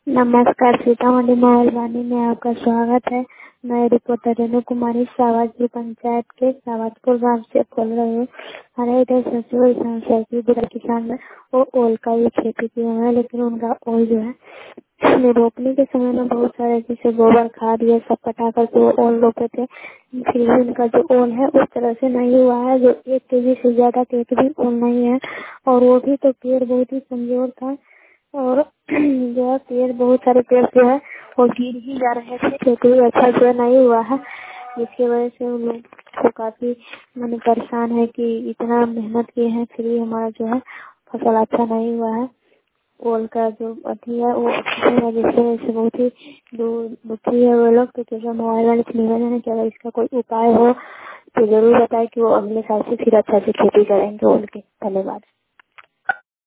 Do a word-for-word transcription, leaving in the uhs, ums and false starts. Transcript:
नमस्कार, सीतामढ़ी महलवानी में आपका स्वागत है। मैं रिपोर्टर रेणु कुमारी सावाजपुर पंचायत के सावाजपुर गांव से बोल रही हूँ। हमारे इधर ससुर बुरा किसान में वो ओल का ही खेती किए हुए हैं, लेकिन उनका ओल जो है रोपने के समय में बहुत सारे जैसे गोबर खाद ये सब पटा करके वो ओल रोपे थे, फिर भी उनका जो ओल है उस तरह से नहीं हुआ है। जो एक केजी से ज्यादा का एक भी ओल नहीं है, और वो भी तो पेड़ बहुत ही कमजोर था, और जो है पेड़ बहुत सारे पेड़ जो है वो गिर ही जा रहे थे, खेती भी अच्छा जो नहीं हुआ है, जिसकी वजह से उन लोग को काफी मन परेशान है कि इतना मेहनत किए हैं फिर भी हमारा जो है फसल अच्छा नहीं हुआ है। ओल का जो अथी है वो अच्छा नहीं है, जिसकी वजह से बहुत ही दु- दुखी है वो लोग। तो जैसा मोबाइल वाले से निवेदन है कि अगर इसका कोई उपाय हो तो जरूर बताए कि वो अगले साल से फिर अच्छा से खेती करेंगे ओल की। धन्यवाद।